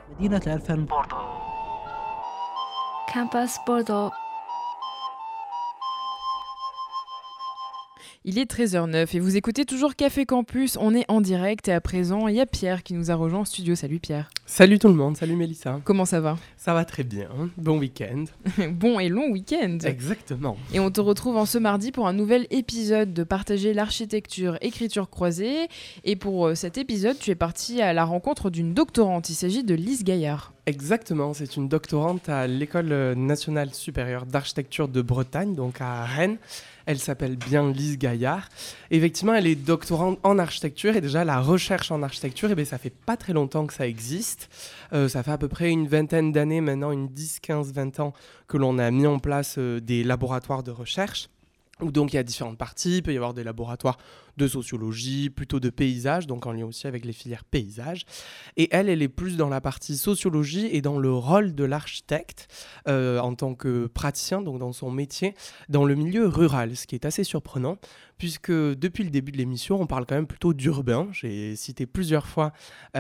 مدينة الفن Campus Bordeaux. Il est 13h09 et vous écoutez toujours Café Campus, on est en direct et à présent il y a Pierre qui nous a rejoint en studio. Salut Pierre. Salut tout le monde, salut Mélissa. Comment ça va ? Ça va très bien, bon week-end. Bon et long week-end. Exactement. Et on te retrouve en ce mardi pour un nouvel épisode de Partager l'architecture, écriture croisée. Et pour cet épisode, tu es parti à la rencontre d'une doctorante, il s'agit de Lise Gaillard. Exactement, c'est une doctorante à l'École nationale supérieure d'architecture de Bretagne, donc à Rennes. Elle s'appelle bien Lise Gaillard. Effectivement, elle est doctorante en architecture et déjà la recherche en architecture, ça fait pas très longtemps que ça existe. Ça fait à peu près une vingtaine d'années maintenant, une 10, 15, 20 ans que l'on a mis en place des laboratoires de recherche. Où donc il y a différentes parties, il peut y avoir des laboratoires de sociologie, plutôt de paysage, donc en lien aussi avec les filières paysage. Et elle est plus dans la partie sociologie et dans le rôle de l'architecte en tant que praticien, donc dans son métier, dans le milieu rural, ce qui est assez surprenant, puisque depuis le début de l'émission, on parle quand même plutôt d'urbain. J'ai cité plusieurs fois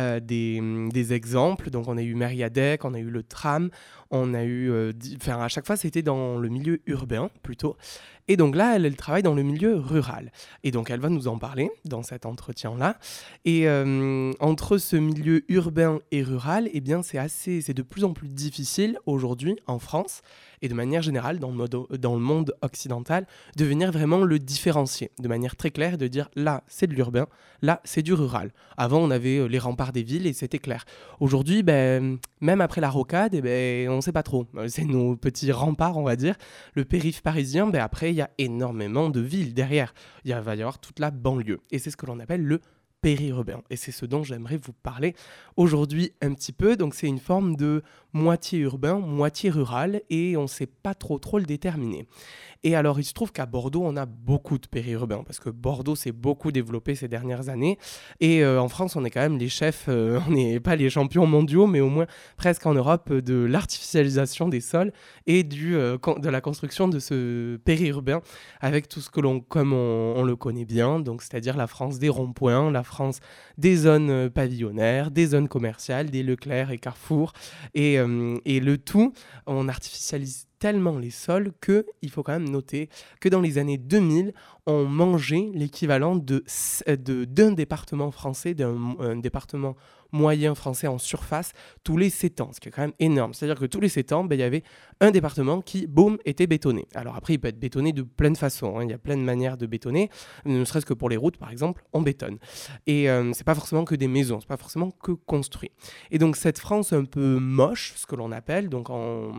des exemples, donc on a eu Mériadec, on a eu le tram, on a eu... à chaque fois, c'était dans le milieu urbain, plutôt. Et donc là, elle travaille dans le milieu rural. Et donc, elle va nous en parler dans cet entretien-là. Et entre ce milieu urbain et rural, c'est de plus en plus difficile aujourd'hui en France et de manière générale dans le monde occidental de venir vraiment le différencier de manière très claire et de dire là, c'est de l'urbain, là, c'est du rural. Avant, on avait les remparts des villes et c'était clair. Aujourd'hui, même après la rocade, on ne sait pas trop. C'est nos petits remparts, on va dire. Le périph' parisien, après, il y a énormément de villes derrière. Il va y avoir toute la banlieue. Et c'est ce que l'on appelle le périurbain. Et c'est ce dont j'aimerais vous parler aujourd'hui un petit peu. Donc c'est une forme de moitié urbain, moitié rural, et on ne sait pas trop le déterminer. Et alors il se trouve qu'à Bordeaux, on a beaucoup de périurbains, parce que Bordeaux s'est beaucoup développé ces dernières années. Et en France, on est quand même les chefs, on n'est pas les champions mondiaux, mais au moins presque en Europe, de l'artificialisation des sols et de la construction de ce périurbain, avec tout ce que on le connaît bien, donc c'est-à-dire la France des ronds-points, la France des zones pavillonnaires, des zones commerciales, des Leclerc et Carrefour, et le tout, on artificialise tellement les sols qu'il faut quand même noter que dans les années 2000, on mangeait l'équivalent d'un département français, d'un département moyen français en surface tous les 7 ans, ce qui est quand même énorme. C'est-à-dire que tous les 7 ans, il y avait un département qui, était bétonné. Alors après, il peut être bétonné de plein de façons. Il y a plein de manières de bétonner, ne serait-ce que pour les routes, par exemple, on bétonne. Et c'est pas forcément que des maisons, c'est pas forcément que construit. Et donc cette France un peu moche, ce que l'on appelle, donc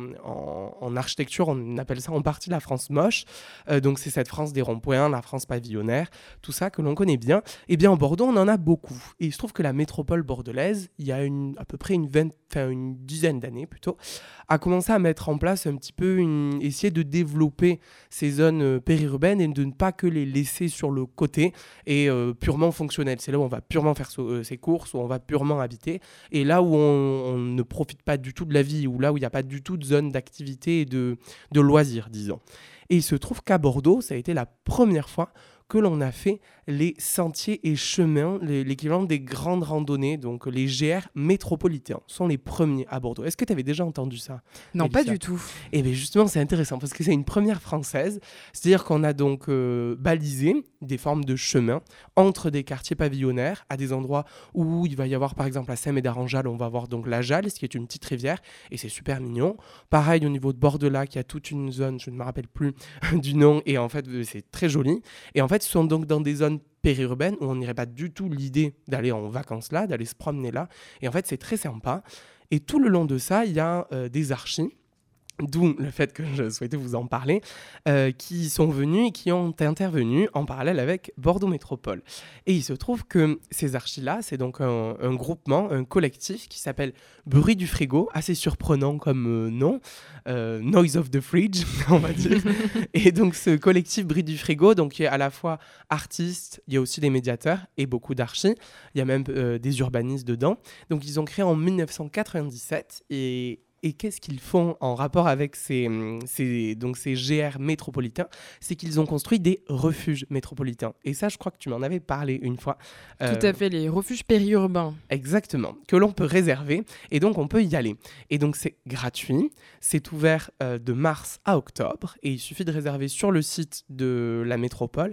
en architecture, on appelle ça en partie la France moche. Donc c'est cette France des ronds-points, la France pavillonnaire, tout ça que l'on connaît bien. Et bien en Bordeaux, on en a beaucoup. Et il se trouve que la métropole bordelaise, il y a à peu près une dizaine d'années plutôt, a commencé à mettre en place un petit peu, essayer de développer ces zones périurbaines et de ne pas que les laisser sur le côté et purement fonctionnelles. C'est là où on va purement faire ses courses, où on va purement habiter, et là où on ne profite pas du tout de la vie, ou là où il n'y a pas du tout de zone d'activité et de loisirs, disons. Et il se trouve qu'à Bordeaux, ça a été la première fois que l'on a fait les sentiers et chemins, l'équivalent des grandes randonnées, donc les GR métropolitains, sont les premiers à Bordeaux. Est-ce que tu avais déjà entendu ça, Non, Mélissa? pas du tout. Et bien justement, c'est intéressant parce que c'est une première française, c'est-à-dire qu'on a donc balisé des formes de chemins entre des quartiers pavillonnaires à des endroits où il va y avoir par exemple à Saint-Médard-en-Jalles, on va voir donc la Jalle, ce qui est une petite rivière, et c'est super mignon. Pareil au niveau de Bordelac, il y a toute une zone, je ne me rappelle plus du nom, et en fait c'est très joli. Et en fait, ce sont donc dans des zones périurbaines où on n'irait pas du tout l'idée d'aller en vacances là, d'aller se promener là. Et en fait, c'est très sympa. Et tout le long de ça, il y a des archis, d'où le fait que je souhaitais vous en parler, qui sont venus et qui ont intervenu en parallèle avec Bordeaux Métropole. Et il se trouve que ces archis-là, c'est donc un groupement, un collectif qui s'appelle Bruit du Frigo, assez surprenant comme nom, Noise of the Fridge, on va dire. Et donc ce collectif Bruit du Frigo, donc, il y a à la fois artistes, il y a aussi des médiateurs et beaucoup d'archis, il y a même des urbanistes dedans. Donc ils ont créé en 1997 et Et qu'est-ce qu'ils font en rapport avec ces GR métropolitains? C'est qu'ils ont construit des refuges métropolitains. Et ça, je crois que tu m'en avais parlé une fois. Tout à fait, les refuges périurbains. Exactement, que l'on peut réserver et donc on peut y aller. Et donc c'est gratuit, c'est ouvert de mars à octobre et il suffit de réserver sur le site de la métropole.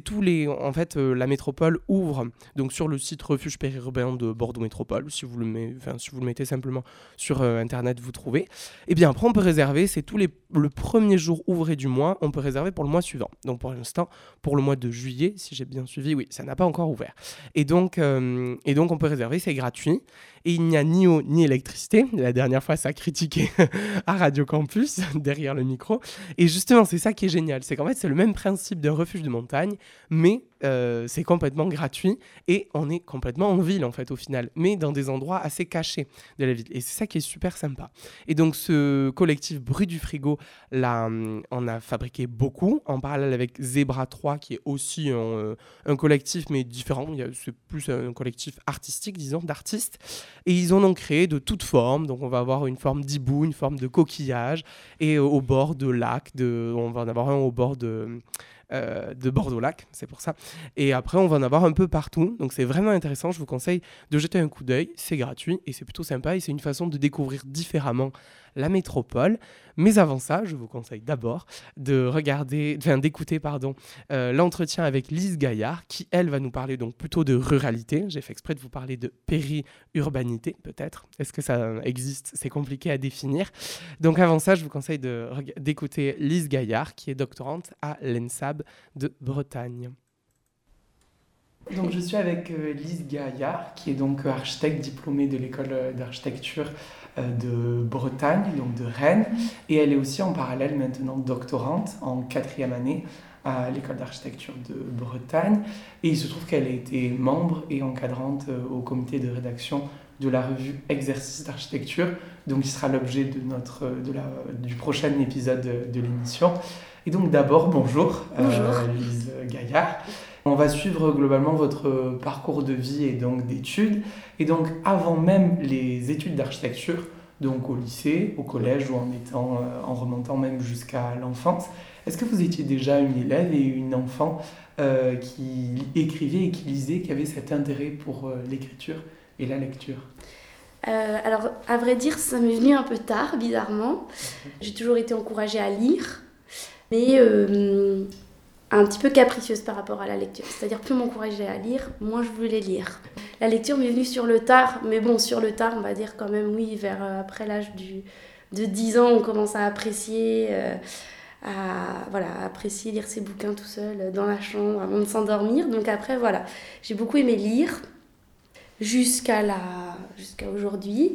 La métropole ouvre donc sur le site refuge périurbain de Bordeaux Métropole. Si vous le mettez simplement sur internet, vous trouvez. Et bien après on peut réserver, c'est le premier jour ouvré du mois, on peut réserver pour le mois suivant. Donc pour l'instant, pour le mois de juillet, si j'ai bien suivi, oui, ça n'a pas encore ouvert. Et donc on peut réserver, c'est gratuit. Et il n'y a ni eau ni électricité. La dernière fois, ça a critiqué à Radio Campus, derrière le micro. Et justement, c'est ça qui est génial. C'est qu'en fait, c'est le même principe d'un refuge de montagne, mais c'est complètement gratuit. Et on est complètement en ville, en fait, au final. Mais dans des endroits assez cachés de la ville. Et c'est ça qui est super sympa. Et donc, ce collectif Bruit du Frigo, là, on a fabriqué beaucoup, en parallèle avec Zebra 3, qui est aussi un collectif, mais différent. C'est plus un collectif artistique, disons, d'artistes. Et ils en ont créé de toutes formes. Donc, on va avoir une forme d'hibou, une forme de coquillage, et au bord de lac. On va en avoir un au bord de Bordeaux-Lac, c'est pour ça. Et après, on va en avoir un peu partout. Donc, c'est vraiment intéressant. Je vous conseille de jeter un coup d'œil. C'est gratuit et c'est plutôt sympa. Et c'est une façon de découvrir différemment la métropole. Mais avant ça, je vous conseille d'abord d'écouter l'entretien avec Lise Gaillard, qui, elle, va nous parler donc plutôt de ruralité. J'ai fait exprès de vous parler de péri-urbanité, peut-être. Est-ce que ça existe? C'est compliqué à définir. Donc avant ça, je vous conseille d'écouter Lise Gaillard, qui est doctorante à l'ENSAB de Bretagne. Donc je suis avec Lise Gaillard, qui est donc architecte diplômée de l'école d'architecture de Bretagne, donc de Rennes, et elle est aussi en parallèle maintenant doctorante en 4e année à l'école d'architecture de Bretagne, et il se trouve qu'elle a été membre et encadrante au comité de rédaction de la revue Exercices d'architecture, donc qui sera l'objet du prochain épisode de l'émission. Et donc d'abord, bonjour. Lise Gaillard. On va suivre globalement votre parcours de vie et donc d'études. Et donc avant même les études d'architecture, donc au lycée, au collège ou en remontant même jusqu'à l'enfance, est-ce que vous étiez déjà une élève et une enfant qui écrivait et qui lisait, qui avait cet intérêt pour l'écriture et la lecture? Alors, à vrai dire, ça m'est venu un peu tard, bizarrement. J'ai toujours été encouragée à lire, mais un petit peu capricieuse par rapport à la lecture. C'est-à-dire, plus on m'encourageait à lire, moins je voulais lire. La lecture m'est venue sur le tard, mais bon, sur le tard, on va dire quand même, oui, après l'âge de 10 ans, on commence à apprécier, apprécier lire ses bouquins tout seul, dans la chambre, avant de s'endormir. Donc après, voilà, j'ai beaucoup aimé lire, jusqu'à aujourd'hui.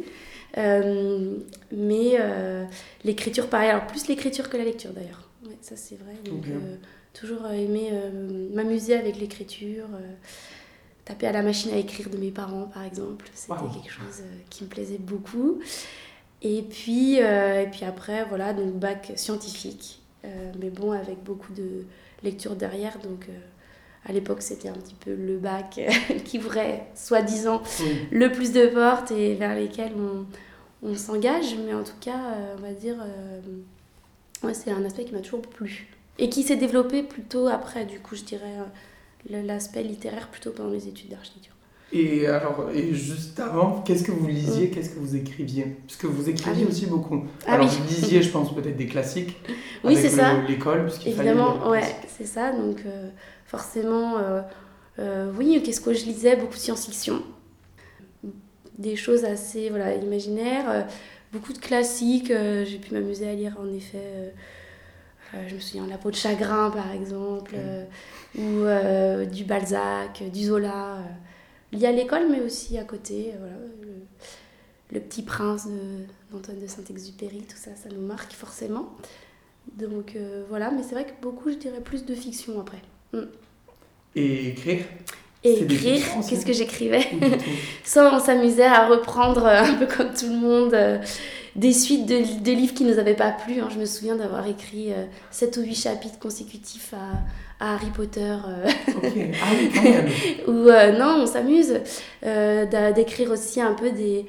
Mais l'écriture, pareil, alors plus l'écriture que la lecture d'ailleurs. Ouais, ça c'est vrai. Donc, toujours aimé m'amuser avec l'écriture, taper à la machine à écrire de mes parents par exemple. C'était quelque chose qui me plaisait beaucoup. Et puis après, voilà, donc bac scientifique, mais bon, avec beaucoup de lecture derrière. Donc à l'époque, c'était un petit peu le bac qui ouvrait, soi-disant, le plus de portes et vers lesquelles on s'engage. Mais en tout cas, on va dire, c'est un aspect qui m'a toujours plu. Et qui s'est développé plutôt après, du coup, je dirais, l'aspect littéraire plutôt pendant les études d'architecture. Et juste avant, qu'est-ce que vous lisiez, qu'est-ce que vous écriviez? Parce que vous écriviez aussi beaucoup. Vous lisiez, je pense, peut-être des classiques. Oui, c'est ça. L'école, puisqu'il évidemment, fallait c'est ça. Donc, forcément, oui, qu'est-ce que je lisais? Beaucoup de science-fiction. Des choses assez imaginaires. Beaucoup de classiques. J'ai pu m'amuser à lire, en effet. Je me souviens de La peau de chagrin, par exemple. Ou du Balzac, du Zola. Lié à l'école, mais aussi à côté. Le Petit Prince d'Antoine de Saint-Exupéry, tout ça, ça nous marque forcément. Donc voilà, mais c'est vrai que beaucoup, je dirais, plus de fiction après. Et écrire? Qu'est-ce que j'écrivais? Soit on s'amusait à reprendre, un peu comme tout le monde, des suites de livres qui ne nous avaient pas plu. Je me souviens d'avoir écrit 7 ou 8 chapitres consécutifs à Harry Potter. Ok, ah oui, quand même. Ou non, on s'amuse d'écrire aussi un peu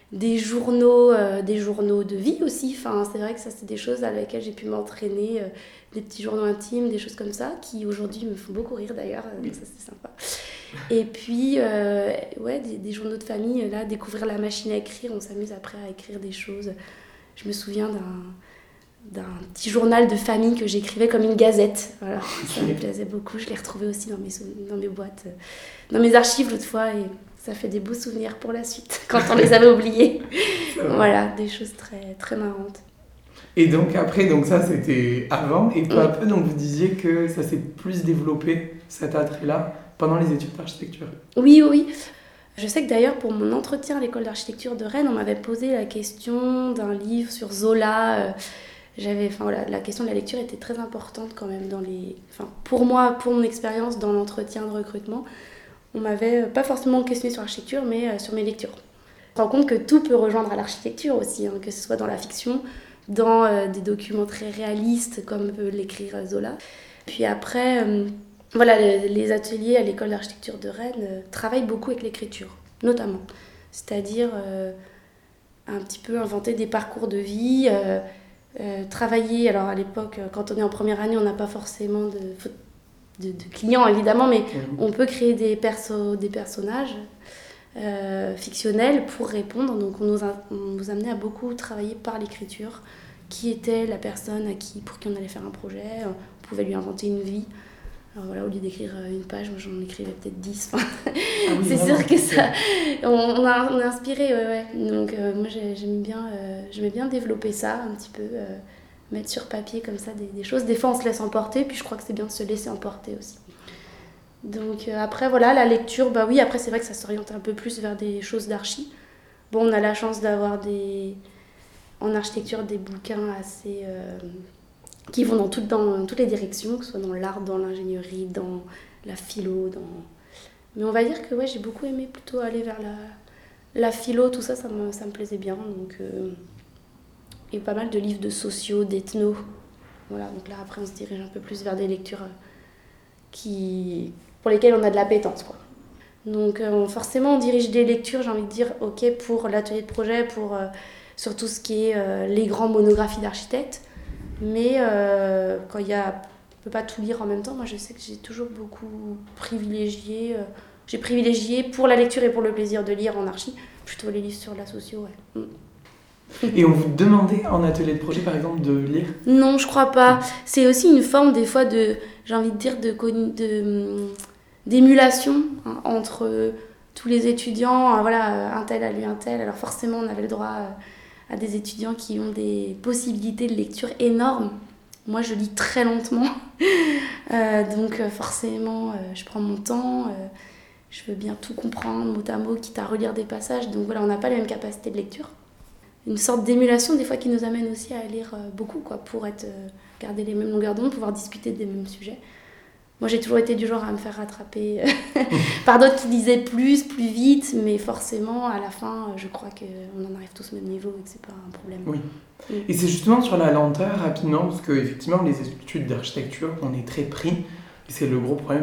des journaux de vie aussi. Enfin, c'est vrai que ça, c'est des choses à laquelle j'ai pu m'entraîner, des petits journaux intimes, des choses comme ça, qui aujourd'hui me font beaucoup rire d'ailleurs, donc ça c'est sympa. Et puis, des journaux de famille, là, découvrir la machine à écrire, on s'amuse après à écrire des choses. Je me souviens d'un petit journal de famille que j'écrivais comme une gazette. Voilà, ça me plaisait beaucoup. Je l'ai retrouvé aussi dans mes boîtes, dans mes archives l'autre fois, et ça fait des beaux souvenirs pour la suite, quand on les avait oubliés. Voilà, des choses très, très marrantes. Et donc après, donc ça c'était avant, et peu à peu, donc vous disiez que ça s'est plus développé, cet attrait-là, pendant les études d'architecture. Oui. Je sais que d'ailleurs, pour mon entretien à l'école d'architecture de Rennes, on m'avait posé la question d'un livre sur Zola. La question de la lecture était très importante quand même pour moi, pour mon expérience dans l'entretien de recrutement. On m'avait pas forcément questionné sur l'architecture, mais sur mes lectures. On se rend compte que tout peut rejoindre à l'architecture aussi, hein, que ce soit dans la fiction, dans des documents très réalistes comme peut l'écrire Zola. Puis après, les ateliers à l'école d'architecture de Rennes travaillent beaucoup avec l'écriture, notamment. C'est-à-dire un petit peu inventer des parcours de vie, travailler. Alors à l'époque, quand on est en première année, on n'a pas forcément de clients évidemment, mais on peut créer des personnages fictionnels pour répondre. Donc on nous amenait à beaucoup travailler par l'écriture. Qui était la personne pour qui on allait faire un projet, on pouvait lui inventer une vie. Alors voilà, au lieu d'écrire une page, moi j'en écrivais peut-être 10. C'est sûr que ça, on est inspiré, ouais. Donc moi j'aimais bien développer ça un petit peu, mettre sur papier comme ça des choses. Des fois on se laisse emporter, puis je crois que c'est bien de se laisser emporter aussi. Donc après voilà, la lecture, après c'est vrai que ça s'oriente un peu plus vers des choses d'archi. Bon, on a la chance d'avoir en architecture des bouquins assez qui vont dans toutes les directions, que ce soit dans l'art, dans l'ingénierie, dans la philo, mais on va dire que j'ai beaucoup aimé plutôt aller vers la philo, tout ça, ça me plaisait bien. Donc et pas mal de livres de sociaux, d'ethno. Voilà, donc là après on se dirige un peu plus vers des lectures pour lesquelles on a de l'appétence, quoi. Donc forcément on dirige des lectures, j'ai envie de dire, ok, pour l'atelier de projet, sur tout ce qui est les grands monographies d'architectes. Mais quand on peut pas tout lire en même temps, moi je sais que j'ai toujours beaucoup privilégié pour la lecture et pour le plaisir de lire en archi, plutôt les livres sur la socio, ouais. Et on vous demandait en atelier de projet par exemple de lire ? Non, je crois pas. C'est aussi une forme des fois j'ai envie de dire, d'émulation, hein, entre tous les étudiants. Un tel a lu un tel, alors forcément on avait le droit à des étudiants qui ont des possibilités de lecture énormes. Moi, je lis très lentement, donc forcément, je prends mon temps, je veux bien tout comprendre, mot à mot, quitte à relire des passages. Donc voilà, on n'a pas les mêmes capacités de lecture. Une sorte d'émulation, des fois, qui nous amène aussi à lire beaucoup, quoi, pour garder les mêmes longueurs d'onde, pouvoir discuter des mêmes sujets. Moi, j'ai toujours été du genre à me faire rattraper par d'autres qui lisaient plus vite, mais forcément, à la fin, je crois qu'on en arrive tous au même niveau et que c'est pas un problème. Oui. Et c'est justement sur la lenteur, rapidement, parce qu'effectivement, les études d'architecture, on est très pris. Et c'est le gros problème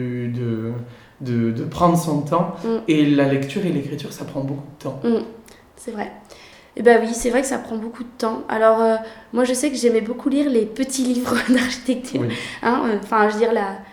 de prendre son temps. Et la lecture et l'écriture, ça prend beaucoup de temps. C'est vrai. Et oui, c'est vrai que ça prend beaucoup de temps. Alors, moi, je sais que j'aimais beaucoup lire les petits livres d'architecture. Oui. Je veux dire,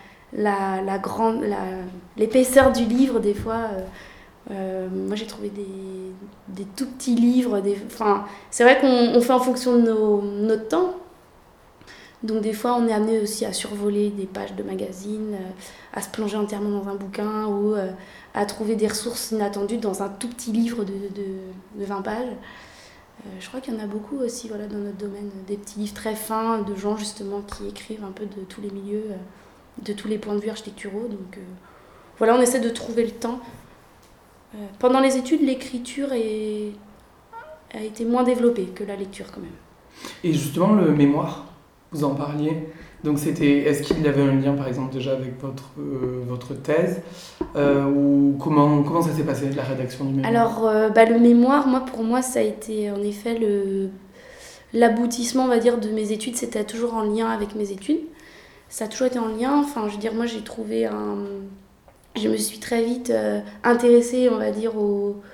l'épaisseur du livre, des fois. Moi, j'ai trouvé des tout petits livres. C'est vrai qu'on fait en fonction de notre temps. Donc, des fois, on est amené aussi à survoler des pages de magazines, à se plonger entièrement dans un bouquin ou à trouver des ressources inattendues dans un tout petit livre de 20 pages. Je crois qu'il y en a beaucoup aussi dans notre domaine, des petits livres très fins de gens justement qui écrivent un peu de tous les milieux, de tous les points de vue architecturaux. Donc on essaie de trouver le temps. Pendant les études, l'écriture a été moins développée que la lecture quand même. Et justement, le mémoire, vous en parliez. Donc est-ce qu'il y avait un lien par exemple déjà avec votre thèse ou comment ça s'est passé la rédaction du mémoire ? Alors le mémoire, pour moi ça a été en effet l'aboutissement, on va dire, de mes études. C'était toujours en lien avec mes études. Ça a toujours été en lien. Moi j'ai trouvé je me suis très vite intéressée, on va dire, aux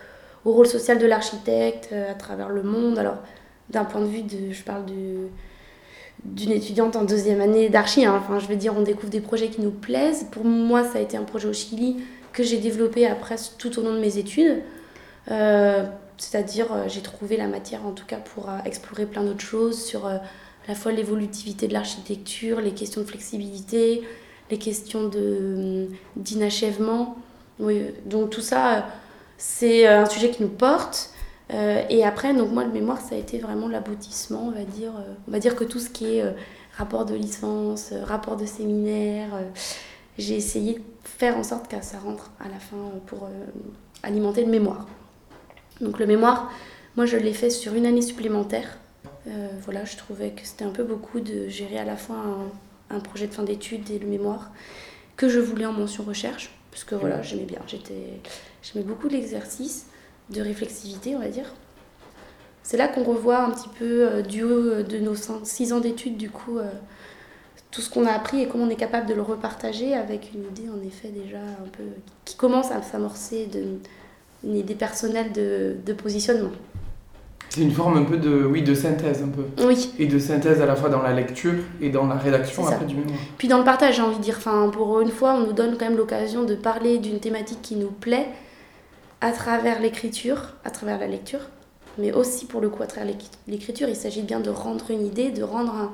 au rôle social de l'architecte à travers le monde. Alors, d'un point de vue je parle d'une étudiante en 2e année d'archi, hein. Enfin, je veux dire, on découvre des projets qui nous plaisent. Pour moi, ça a été un projet au Chili que j'ai développé après tout au long de mes études. C'est-à-dire, j'ai trouvé la matière, en tout cas, pour explorer plein d'autres choses sur à la fois l'évolutivité de l'architecture, les questions de flexibilité, les questions d'inachèvement. Oui, donc tout ça, c'est un sujet qui nous porte. Et après, donc moi, le mémoire, ça a été vraiment l'aboutissement, on va dire. On va dire que tout ce qui est rapport de licence, rapport de séminaire, j'ai essayé de faire en sorte que ça rentre à la fin pour alimenter le mémoire. Donc le mémoire, moi, je l'ai fait sur 1 année supplémentaire. Voilà, je trouvais que c'était un peu beaucoup de gérer à la fois un projet de fin d'études et le mémoire que je voulais en mention recherche, parce que voilà, j'aimais bien. J'aimais beaucoup l'exercice de réflexivité, on va dire. C'est là qu'on revoit un petit peu du haut de nos 6 ans d'études, du coup, tout ce qu'on a appris et comment on est capable de le repartager avec une idée, en effet, déjà un peu qui commence à s'amorcer une idée personnelle de positionnement. C'est une forme un peu de synthèse, un peu. Oui. Et de synthèse à la fois dans la lecture et dans la rédaction après du mémoire. Puis dans le partage, j'ai envie de dire. Enfin, pour une fois, on nous donne quand même l'occasion de parler d'une thématique qui nous plaît à travers l'écriture, à travers la lecture, mais aussi pour le coup à travers l'écriture. Il s'agit bien de rendre une idée, de rendre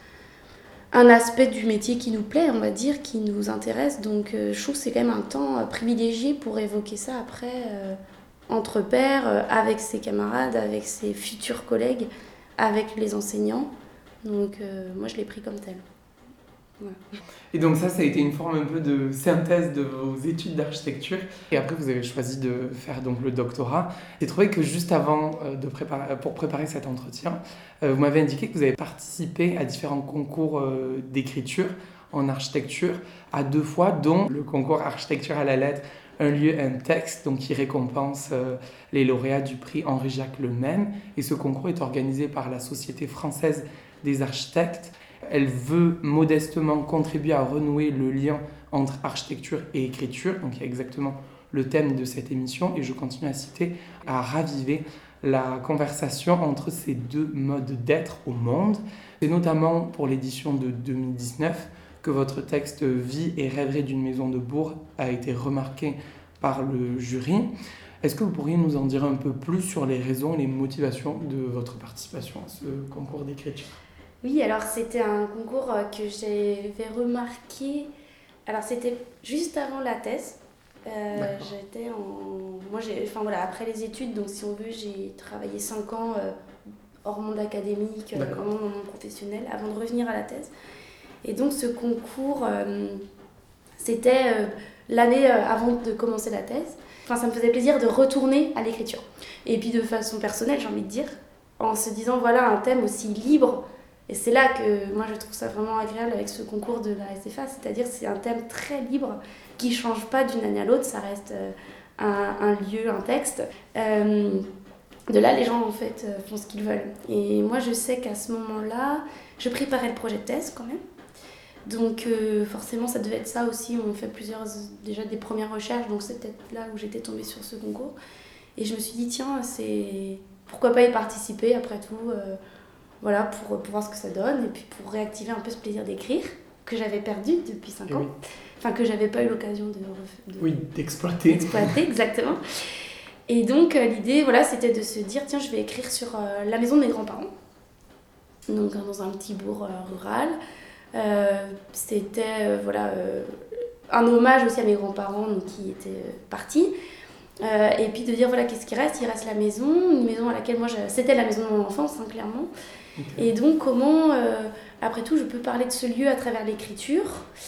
un aspect du métier qui nous plaît, on va dire, qui nous intéresse. Donc je trouve que c'est quand même un temps privilégié pour évoquer ça après entre pairs, avec ses camarades, avec ses futurs collègues, avec les enseignants. Donc moi je l'ai pris comme tel. Ouais. Et donc ça a été une forme un peu de synthèse de vos études d'architecture. Et après, vous avez choisi de faire donc le doctorat. J'ai trouvé que juste avant pour préparer cet entretien, vous m'avez indiqué que vous avez participé à différents concours d'écriture en architecture à 2 fois, dont le concours Architecture à la lettre, un lieu, un texte, donc qui récompense les lauréats du prix Henri-Jacques Lemaître. Et ce concours est organisé par la Société française des architectes. Elle veut modestement contribuer à renouer le lien entre architecture et écriture, donc il y a exactement le thème de cette émission, et je continue à citer, à raviver la conversation entre ces 2 modes d'être au monde. C'est notamment pour l'édition de 2019 que votre texte « Vie et rêverie d'une maison de bourg » a été remarqué par le jury. Est-ce que vous pourriez nous en dire un peu plus sur les raisons et les motivations de votre participation à ce concours d'écriture ? Oui, alors c'était un concours que j'avais remarqué. Alors c'était juste avant la thèse. J'étais après les études, donc si on veut, j'ai travaillé 5 ans hors monde académique, vraiment dans mon monde professionnel, avant de revenir à la thèse. Et donc ce concours, c'était l'année avant de commencer la thèse. Enfin, ça me faisait plaisir de retourner à l'écriture. Et puis de façon personnelle, j'ai envie de dire, en se disant, voilà, un thème aussi libre. Et c'est là que moi je trouve ça vraiment agréable avec ce concours de la SFA, c'est-à-dire c'est un thème très libre qui ne change pas d'une année à l'autre, ça reste un lieu, un texte. De là, les gens en fait font ce qu'ils veulent. Et moi je sais qu'à ce moment-là, je préparais le projet de thèse quand même. Donc forcément ça devait être ça aussi, on fait déjà des premières recherches, donc c'est peut-être là où j'étais tombée sur ce concours. Et je me suis dit tiens, pourquoi pas y participer après tout voilà, pour voir ce que ça donne et puis pour réactiver un peu ce plaisir d'écrire que j'avais perdu depuis 5 ans. Oui. Enfin, que j'avais pas eu l'occasion d'exploiter. D'exploiter, exactement. Et donc, l'idée, voilà, c'était de se dire, tiens, je vais écrire sur la maison de mes grands-parents. Donc, dans un petit bourg rural. C'était, un hommage aussi à mes grands-parents donc, qui étaient partis. Et puis de dire, voilà, qu'est-ce qui reste ? Il reste la maison, une maison à laquelle moi, c'était la maison de mon enfance, hein, clairement. Okay. Et donc, comment, après tout, je peux parler de ce lieu à travers l'écriture.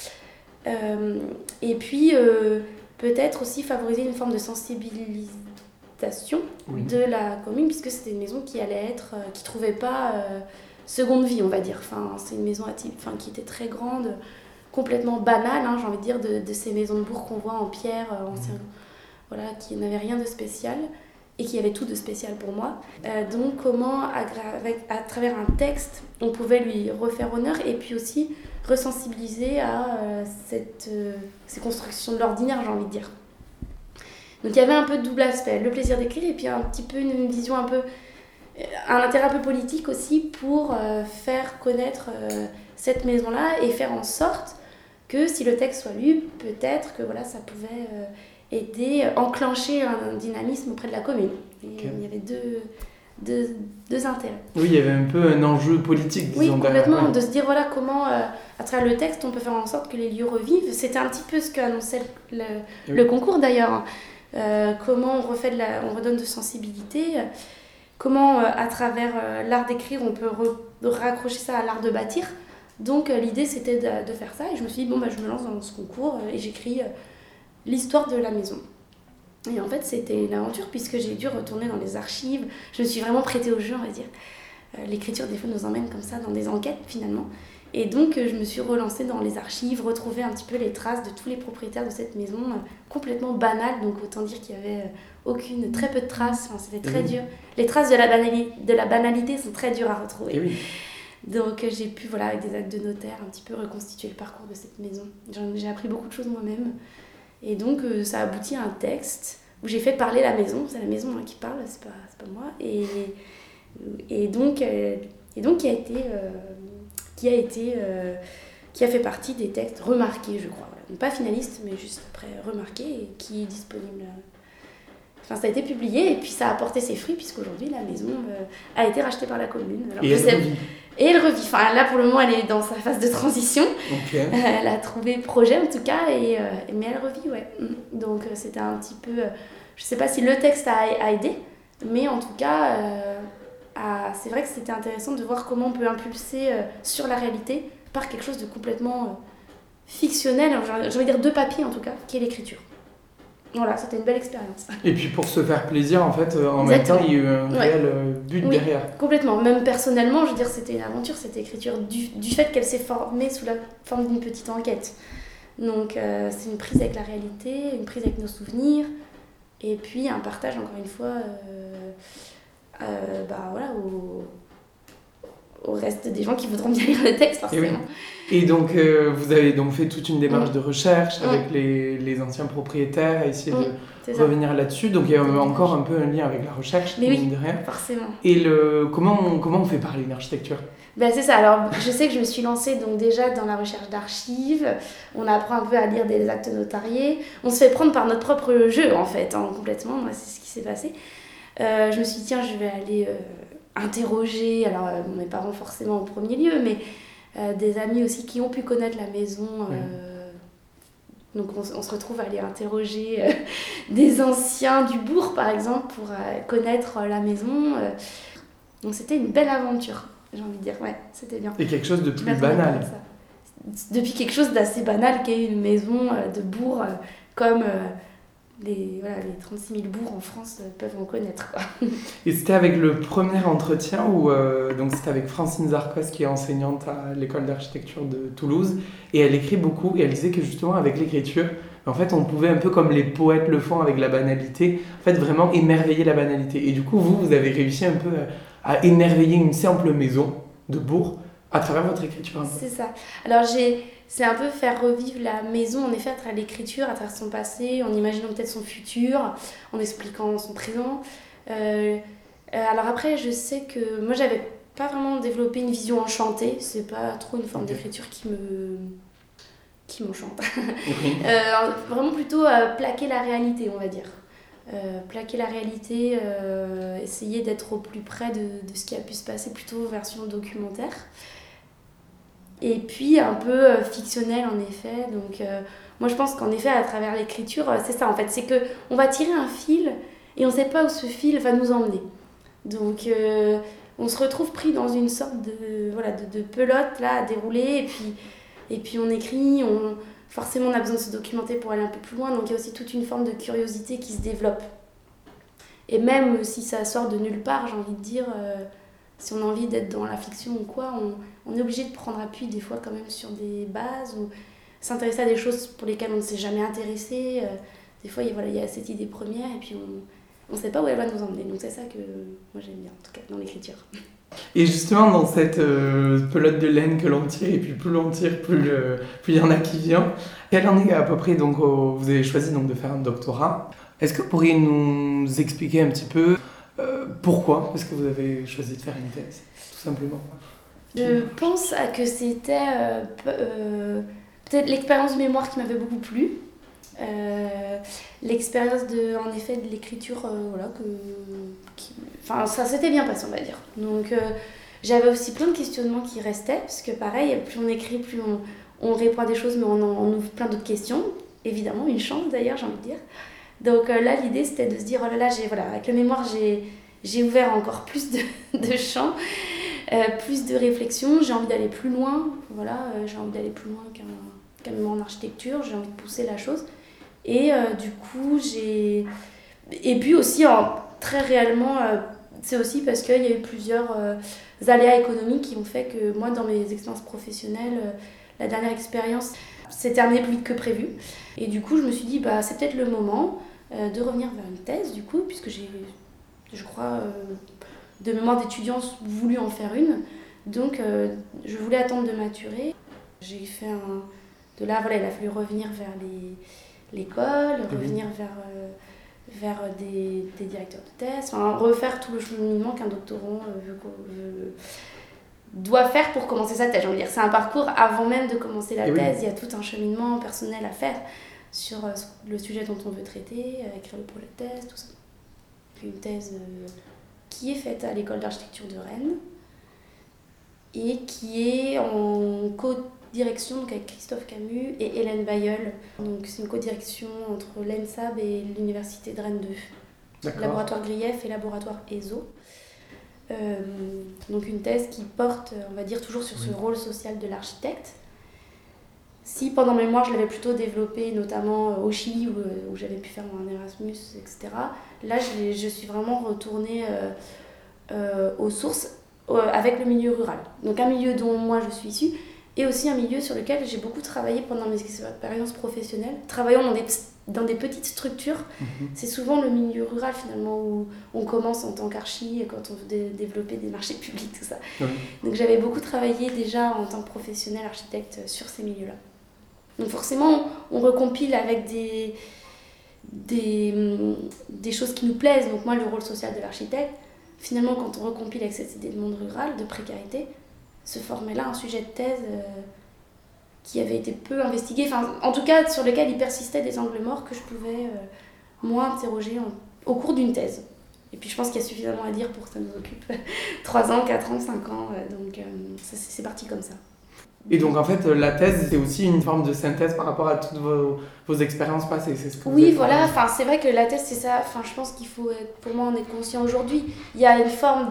Et puis, peut-être aussi favoriser une forme de sensibilisation de la commune, puisque c'était une maison qui allait être, qui trouvait pas seconde vie, on va dire. Enfin, c'est une maison qui était très grande, complètement banale, hein, j'ai envie de dire, de ces maisons de bourg qu'on voit en pierre ancienne. Voilà, qui n'avait rien de spécial et qui avait tout de spécial pour moi. Donc comment, à travers un texte, on pouvait lui refaire honneur et puis aussi resensibiliser à ces constructions de l'ordinaire, j'ai envie de dire. Donc il y avait un peu de double aspect, le plaisir d'écrire et puis un petit peu une vision un intérêt un peu politique aussi pour faire connaître cette maison-là et faire en sorte que si le texte soit lu, peut-être que voilà, ça pouvait aider, enclencher un dynamisme auprès de la commune. Et il y avait deux intérêts. Oui, il y avait un peu un enjeu politique, disons. Oui, complètement, de se dire voilà comment, à travers le texte, on peut faire en sorte que les lieux revivent. C'était un petit peu ce qu'annonçait le concours d'ailleurs. Comment on redonne de sensibilité, comment à travers l'art d'écrire, on peut raccrocher ça à l'art de bâtir. Donc l'idée c'était de faire ça et je me suis dit je me lance dans ce concours et j'écris l'histoire de la maison. Et en fait c'était une aventure puisque j'ai dû retourner dans les archives, je me suis vraiment prêtée au jeu on va dire. L'écriture des fois nous emmène comme ça dans des enquêtes finalement. Et donc je me suis relancée dans les archives, retrouver un petit peu les traces de tous les propriétaires de cette maison complètement banale, donc autant dire qu'il y avait très peu de traces, c'était très dur. Les traces de la banalité sont très dures à retrouver. Et oui. Donc j'ai pu, avec des actes de notaire, un petit peu reconstituer le parcours de cette maison. J'ai appris beaucoup de choses moi-même. Et donc ça a abouti à un texte où j'ai fait parler la maison. C'est la maison qui parle, c'est pas moi. Et donc qui a fait partie des textes remarqués, je crois. Voilà. Pas finaliste, mais juste après remarqué et qui est disponible. Ça a été publié et puis ça a porté ses fruits puisqu'aujourd'hui la maison a été rachetée par la commune. Alors, et elle revit. Enfin, là, pour le moment, elle est dans sa phase de transition. Okay. Elle a trouvé projet, en tout cas, mais elle revit, ouais. Donc, c'était un petit peu... je sais pas si le texte a aidé, mais en tout cas, c'est vrai que c'était intéressant de voir comment on peut impulser sur la réalité par quelque chose de complètement fictionnel, j'ai envie de dire de papier, en tout cas, qui est l'écriture. Voilà, c'était une belle expérience. Et puis pour se faire plaisir, en fait, en même temps, il y a eu un réel but derrière. Complètement. Même personnellement, je veux dire, c'était une aventure, cette écriture, du fait qu'elle s'est formée sous la forme d'une petite enquête. Donc, c'est une prise avec la réalité, une prise avec nos souvenirs, et puis un partage, encore une fois, au reste des gens qui voudront bien lire le texte, forcément. Et donc, vous avez donc fait toute une démarche de recherche avec les anciens propriétaires, à essayer de revenir là-dessus. Donc, il y a encore un peu un lien avec la recherche, mais derrière. Forcément. Et comment on fait parler une architecture ? C'est ça. Alors, je sais que je me suis lancée donc déjà dans la recherche d'archives. On apprend un peu à lire des actes notariés. On se fait prendre par notre propre jeu, en fait, complètement. Moi, c'est ce qui s'est passé. Je me suis dit, tiens, je vais aller interroger, alors mes parents forcément au premier lieu, mais des amis aussi qui ont pu connaître la maison. Donc, on se retrouve à aller interroger des anciens du bourg, par exemple, pour connaître la maison. Donc, c'était une belle aventure. J'ai envie de dire, c'était bien. Et quelque chose de plus banal. Depuis quelque chose d'assez banal qu'est une maison de bourg, comme les 36 000 bourgs en France peuvent en connaître. Quoi. Et c'était avec le premier entretien où donc c'était avec Francine Zarcos qui est enseignante à l'école d'architecture de Toulouse et elle écrit beaucoup et elle disait que justement avec l'écriture, en fait on pouvait un peu comme les poètes le font avec la banalité, en fait vraiment émerveiller la banalité. Et du coup vous avez réussi un peu à émerveiller une simple maison de bourg à travers votre écriture. C'est ça. Alors c'est un peu faire revivre la maison, en effet, à travers l'écriture, à travers son passé, en imaginant peut-être son futur, en expliquant son présent. Alors après, je sais que moi, j'avais pas vraiment développé une vision enchantée. C'est pas trop une forme d'écriture qui m'enchante. Vraiment plutôt plaquer la réalité, on va dire. Plaquer la réalité, essayer d'être au plus près de ce qui a pu se passer, plutôt version documentaire. Et puis un peu fictionnel en effet. Donc moi je pense qu'en effet à travers l'écriture c'est ça en fait, c'est qu'on va tirer un fil et on ne sait pas où ce fil va nous emmener. Donc on se retrouve pris dans une sorte de pelote là à dérouler et puis on écrit, forcément on a besoin de se documenter pour aller un peu plus loin, donc il y a aussi toute une forme de curiosité qui se développe. Et même si ça sort de nulle part, j'ai envie de dire, si on a envie d'être dans la fiction ou quoi, on est obligé de prendre appui des fois quand même sur des bases ou s'intéresser à des choses pour lesquelles on ne s'est jamais intéressé. Des fois, il y a cette idée première et puis on ne sait pas où elle va nous emmener. Donc c'est ça que moi j'aime bien, en tout cas, dans l'écriture. Et justement, dans cette pelote de laine que l'on tire, et puis plus l'on tire, plus il y en a qui vient, quelle en est à peu près, donc vous avez choisi donc, de faire un doctorat. Est-ce que vous pourriez nous expliquer un petit peu pourquoi est-ce que vous avez choisi de faire une thèse, tout simplement? Je pense que c'était peut-être l'expérience de mémoire qui m'avait beaucoup plu. L'expérience en effet de l'écriture, enfin ça s'était bien passé, on va dire. Donc j'avais aussi plein de questionnements qui restaient, parce que pareil, plus on écrit, plus on répond à des choses, mais on ouvre plein d'autres questions. Évidemment, une chance d'ailleurs, j'ai envie de dire. Donc là, l'idée c'était de se dire, oh là là, avec le mémoire, j'ai ouvert encore plus de champs, plus de réflexion, j'ai envie d'aller plus loin, j'ai envie d'aller plus loin qu'un mémoire en architecture, j'ai envie de pousser la chose. Et du coup, et puis aussi, très réellement, c'est aussi parce qu'il y a eu plusieurs aléas économiques qui ont fait que moi, dans mes expériences professionnelles, la dernière expérience s'est terminée plus vite que prévu. Et du coup, je me suis dit, c'est peut-être le moment de revenir vers une thèse, du coup, puisque j'ai, je crois, de mémoire d'étudiant voulu en faire une. Donc, je voulais attendre de maturer. J'ai fait de là, il a fallu revenir vers l'école, revenir vers des directeurs de thèse, refaire tout le cheminement qu'un doctorant doit faire pour commencer sa thèse. J'ai envie de dire, c'est un parcours avant même de commencer la thèse. Il y a tout un cheminement personnel à faire sur le sujet dont on veut traiter, écrire le projet de thèse, tout ça. Une thèse qui est faite à l'école d'architecture de Rennes et qui est en co-direction donc avec Christophe Camus et Hélène Bailleul. Donc c'est une co-direction entre l'ENSAB et l'Université de Rennes 2. Laboratoire Grief et laboratoire ESO. Donc une thèse qui porte, on va dire, toujours sur ce rôle social de l'architecte. Si pendant mes mémoires je l'avais plutôt développé notamment au Chili où j'avais pu faire mon Erasmus, etc. Là je suis vraiment retournée aux sources avec le milieu rural. Donc un milieu dont moi je suis issue et aussi un milieu sur lequel j'ai beaucoup travaillé pendant mes expériences professionnelles. Travaillant dans des petites structures, c'est souvent le milieu rural finalement où on commence en tant qu'archi quand on veut développer des marchés publics, tout ça. Donc j'avais beaucoup travaillé déjà en tant que professionnel architecte sur ces milieux-là. Donc forcément, on recompile avec des choses qui nous plaisent. Donc moi, le rôle social de l'architecte, finalement, quand on recompile avec cette idée de monde rural, de précarité, se formait là un sujet de thèse qui avait été peu investigué, en tout cas sur lequel il persistait des angles morts que je pouvais moi interroger au cours d'une thèse. Et puis je pense qu'il y a suffisamment à dire pour que ça nous occupe 3 ans, 4 ans, 5 ans, donc c'est parti comme ça. Et donc en fait, la thèse, c'est aussi une forme de synthèse par rapport à toutes vos expériences passées, c'est ce que oui, voilà, c'est vrai que la thèse, c'est ça, je pense qu'il faut pour moi en être conscient aujourd'hui. Il y a une forme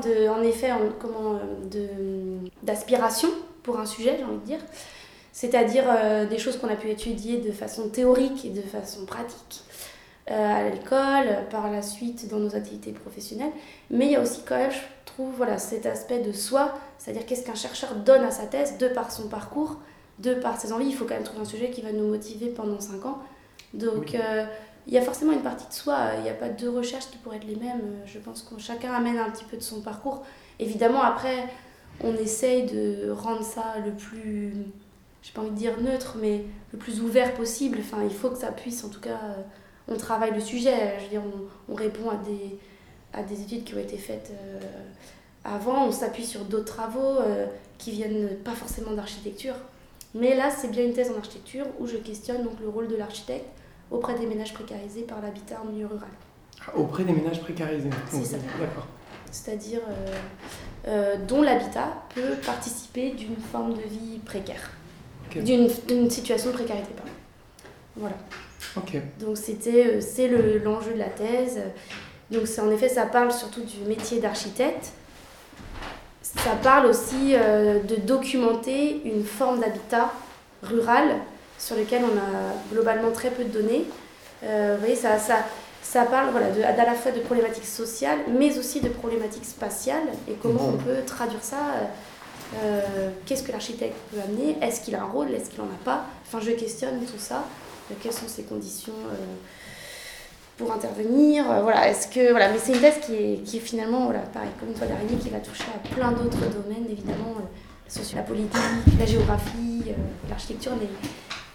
d'aspiration pour un sujet, j'ai envie de dire. C'est-à-dire des choses qu'on a pu étudier de façon théorique et de façon pratique à l'école, par la suite dans nos activités professionnelles. Mais il y a aussi quand même, je trouve, cet aspect de soi, c'est-à-dire qu'est-ce qu'un chercheur donne à sa thèse de par son parcours, de par ses envies. Il faut quand même trouver un sujet qui va nous motiver pendant 5 ans. Donc il y a forcément une partie de soi, il n'y a pas deux recherches qui pourraient être les mêmes. Je pense que chacun amène un petit peu de son parcours. Évidemment, après, on essaye de rendre ça le plus, j'ai pas envie de dire neutre, mais le plus ouvert possible. Il faut que ça puisse, en tout cas, on travaille le sujet. Je veux dire, on répond à des études qui ont été faites avant, on s'appuie sur d'autres travaux qui viennent pas forcément d'architecture. Mais là, c'est bien une thèse en architecture où je questionne donc le rôle de l'architecte auprès des ménages précarisés par l'habitat en milieu rural. Auprès des ménages précarisés. C'est ça. D'accord. C'est-à-dire dont l'habitat peut participer d'une forme de vie précaire. Okay. D'une situation de précarité, pardon. Voilà. Okay. Donc c'est l'enjeu de la thèse. Donc en effet, ça parle surtout du métier d'architecte. Ça parle aussi de documenter une forme d'habitat rural sur lequel on a globalement très peu de données. Vous voyez, ça parle à la fois de problématiques sociales, mais aussi de problématiques spatiales et comment on peut traduire ça. Qu'est-ce que l'architecte peut amener? Est-ce qu'il a un rôle? Est-ce qu'il n'en a pas? Je questionne tout ça. Quelles sont ses conditions pour intervenir, mais c'est une thèse qui est finalement, pareil, comme une toile d'araignée qui va toucher à plein d'autres domaines, évidemment, la politique, la géographie, l'architecture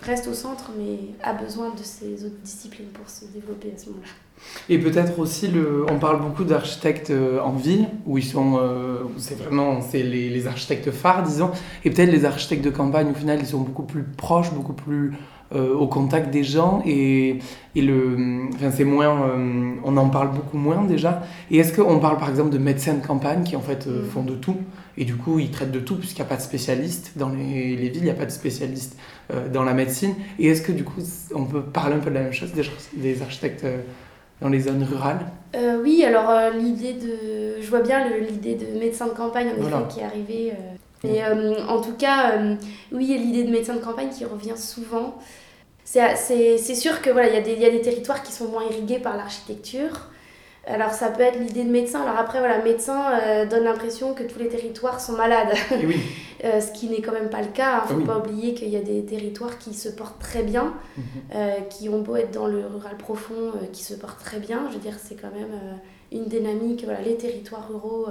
reste au centre, mais a besoin de ces autres disciplines pour se développer à ce moment-là. Et peut-être aussi, on parle beaucoup d'architectes en ville, où ils sont, c'est les architectes phares, disons, et peut-être les architectes de campagne, au final, ils sont beaucoup plus proches, beaucoup plus au contact des gens, c'est moins, on en parle beaucoup moins déjà. Et est-ce qu'on parle par exemple de médecins de campagne qui en fait font de tout, et du coup ils traitent de tout puisqu'il n'y a pas de spécialistes dans les villes, il n'y a pas de spécialistes dans la médecine. Et est-ce que du coup on peut parler un peu de la même chose des architectes dans les zones rurales? Oui, alors je vois bien l'idée de médecin de campagne en effet qui est arrivée. Et en tout cas, oui, l'idée de médecin de campagne qui revient souvent. C'est sûr que voilà, il y a des territoires qui sont moins irrigués par l'architecture. Alors ça peut être l'idée de médecin. Alors après, voilà, médecin donne l'impression que tous les territoires sont malades. Et oui. Ce qui n'est quand même pas le cas. Il ne faut pas oublier qu'il y a des territoires qui se portent très bien, qui ont beau être dans le rural profond, qui se portent très bien. Je veux dire, c'est quand même une dynamique. Voilà, les territoires ruraux,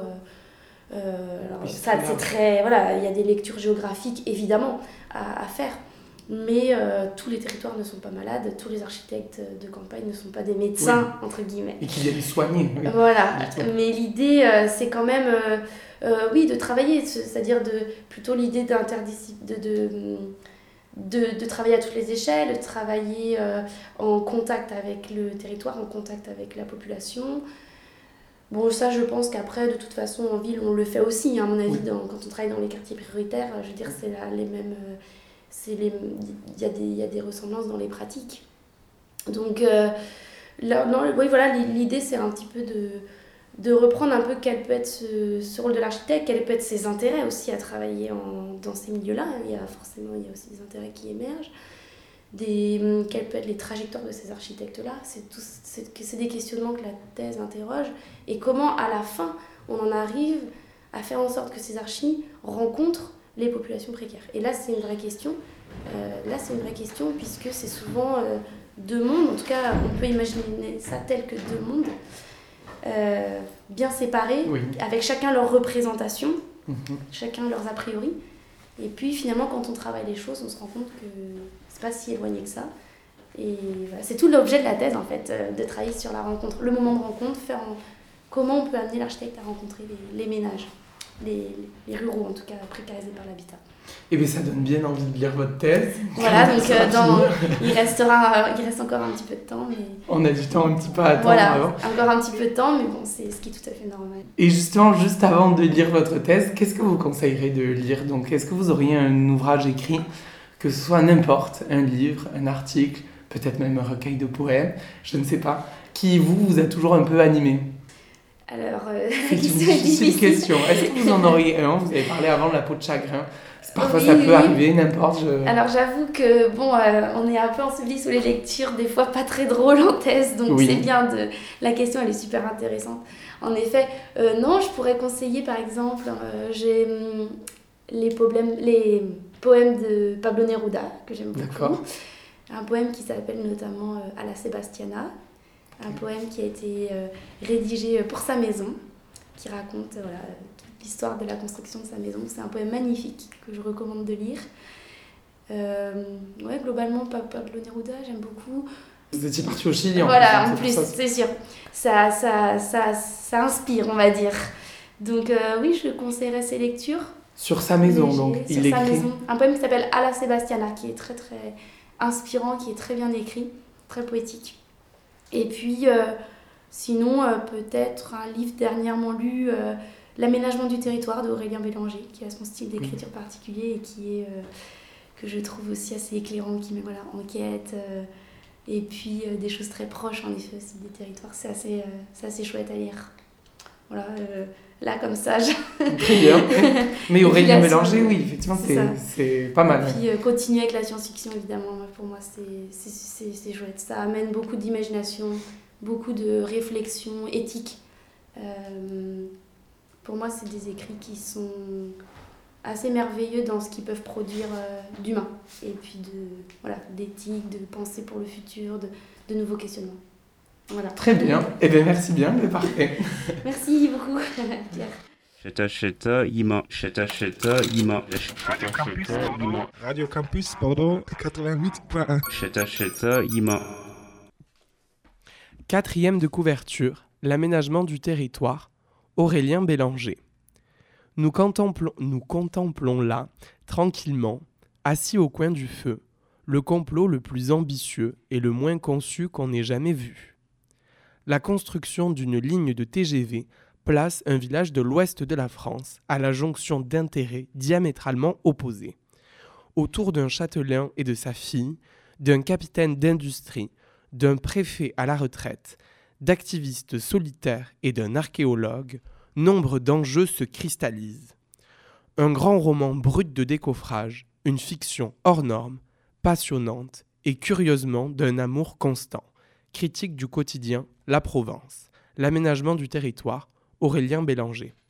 c'est très... Voilà, il y a des lectures géographiques, évidemment, à faire. Mais tous les territoires ne sont pas malades, tous les architectes de campagne ne sont pas des médecins, entre guillemets. Et qui viennent soigner. Oui. Voilà, mais l'idée, c'est quand même, de travailler, c'est-à-dire plutôt l'idée de travailler à toutes les échelles, de travailler en contact avec le territoire, en contact avec la population. Bon, ça, je pense qu'après, de toute façon, en ville, on le fait aussi, à mon avis, quand on travaille dans les quartiers prioritaires, je veux dire, c'est les mêmes... il y a des ressemblances dans les pratiques. Donc l'idée c'est un petit peu de reprendre un peu quel peut être ce rôle de l'architecte, quels peuvent être ses intérêts aussi à travailler dans ces milieux-là. Il y a aussi des intérêts qui émergent, quelles peuvent être les trajectoires de ces architectes-là. C'est des questionnements que la thèse interroge, et comment à la fin on en arrive à faire en sorte que ces archis rencontrent les populations précaires. Et là, c'est une vraie question. Puisque c'est souvent deux mondes, en tout cas, on peut imaginer ça tel que deux mondes, bien séparés, avec chacun leur représentation, chacun leurs a priori. Et puis, finalement, quand on travaille les choses, on se rend compte que c'est pas si éloigné que ça. Et voilà, c'est tout l'objet de la thèse, en fait, de travailler sur la rencontre, le moment de rencontre, comment on peut amener l'architecte à rencontrer les ménages. Les ruraux, en tout cas, précarisés par l'habitat. Et bien, ça donne bien envie de lire votre thèse. Voilà, donc il reste encore un petit peu de temps. Mais... On a du temps un petit peu à attendre. Voilà, avant. encore un petit peu de temps, mais bon, c'est ce qui est tout à fait normal. Et justement, juste avant de lire votre thèse, qu'est-ce que vous conseillerez de lire? Donc, est-ce que vous auriez un ouvrage écrit, que ce soit n'importe, un livre, un article, peut-être même un recueil de poèmes, je ne sais pas, qui vous a toujours un peu animé? Alors, c'est une difficile question. Est-ce que vous en auriez un? Vous avez parlé avant de la peau de chagrin. Parfois, ça peut arriver, n'importe. Alors, j'avoue que, on est un peu enseveli sous les lectures, des fois pas très drôles en thèse, donc c'est bien. La question, elle est super intéressante. En effet, non, je pourrais conseiller, par exemple, j'ai les poèmes de Pablo Neruda, que j'aime beaucoup. D'accord. Un poème qui s'appelle notamment À la Sebastiana. Un poème qui a été rédigé pour sa maison, qui raconte l'histoire de la construction de sa maison. C'est un poème magnifique que je recommande de lire. Globalement, Pablo Neruda, j'aime beaucoup. Vous étiez parti au Chili en plus, c'est sûr. Ça inspire, on va dire. Donc oui, je conseillerais ces lectures. Sur sa maison, donc il écrit. Maison. Un poème qui s'appelle À la Sebastiana, qui est très très inspirant, qui est très bien écrit, très poétique. Et puis, sinon, peut-être un livre dernièrement lu, L'aménagement du territoire d'Aurélien Bélanger, qui a son style d'écriture particulier et qui est, que je trouve aussi assez éclairant, qui met enquête, et puis des choses très proches en effet aussi des territoires. C'est assez chouette à lire. Voilà, là comme ça. Très bien. Mais Aurélien Bélanger, oui, effectivement, c'est pas mal. Et puis continuer avec la science-fiction, évidemment, pour moi c'est chouette. Ça amène beaucoup d'imagination, beaucoup de réflexion éthique. Pour moi, c'est des écrits qui sont assez merveilleux dans ce qu'ils peuvent produire d'humain. Et puis d'éthique, de pensée pour le futur, de nouveaux questionnements. Voilà. Très bien. Eh bien, merci bien, mais parfait. Merci beaucoup, Pierre. Radio Campus, 88.1. Quatrième de couverture, l'aménagement du territoire, Aurélien Bélanger. Nous contemplons là, tranquillement, assis au coin du feu, le complot le plus ambitieux et le moins conçu qu'on ait jamais vu. La construction d'une ligne de TGV place un village de l'ouest de la France à la jonction d'intérêts diamétralement opposés. Autour d'un châtelain et de sa fille, d'un capitaine d'industrie, d'un préfet à la retraite, d'activistes solitaires et d'un archéologue, nombre d'enjeux se cristallisent. Un grand roman brut de décoffrage, une fiction hors norme, passionnante et curieusement d'un amour constant. Critique du quotidien, La Provence. L'aménagement du territoire, Aurélien Bélanger.